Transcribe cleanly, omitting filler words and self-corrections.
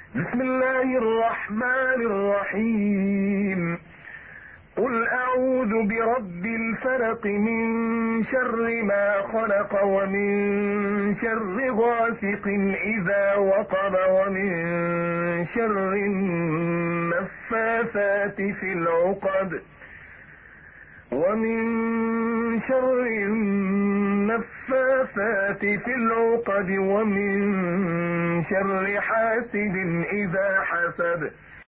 بسم الله الرحمن الرحيم. قل أعوذ برب الفلق من شر ما خلق ومن شر غاسق إذا وقب ومن شر النفاثات في العقد ومن شر حاسد إذا حسد.